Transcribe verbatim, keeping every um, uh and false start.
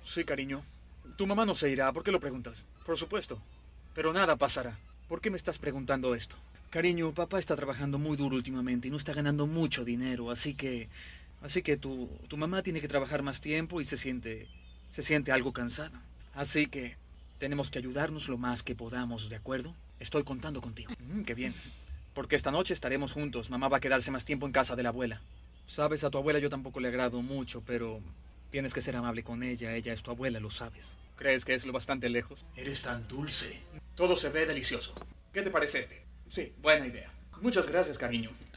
Sí, cariño. Tu mamá no se irá. ¿Por qué lo preguntas? Por supuesto. Pero nada pasará. ¿Por qué me estás preguntando esto? Cariño, papá está trabajando muy duro últimamente y no está ganando mucho dinero, así que... Así que tu, tu mamá tiene que trabajar más tiempo y se siente... se siente algo cansada. Así que tenemos que ayudarnos lo más que podamos, ¿de acuerdo? Estoy contando contigo. Mm, qué bien. Porque esta noche estaremos juntos. Mamá va a quedarse más tiempo en casa de la abuela. Sabes, a tu abuela yo tampoco le agrado mucho, pero tienes que ser amable con ella. Ella es tu abuela, lo sabes. ¿Crees que es lo bastante lejos? Eres tan dulce. Todo se ve delicioso. ¿Qué te parece este? Sí, buena idea. Muchas gracias, cariño.